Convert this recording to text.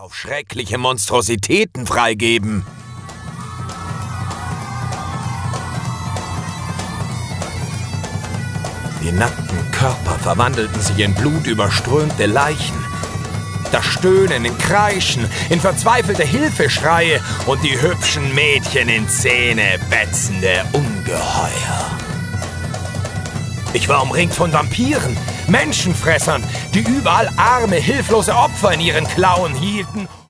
auf schreckliche Monstrositäten freigeben. Die nackten Körper verwandelten sich in blutüberströmte Leichen. Das Stöhnen in Kreischen, in verzweifelte Hilfeschreie und die hübschen Mädchen in zähnebetzende Ungeheuer. Ich war umringt von Vampiren, Menschenfressern, die überall arme, hilflose Opfer in ihren Klauen hielten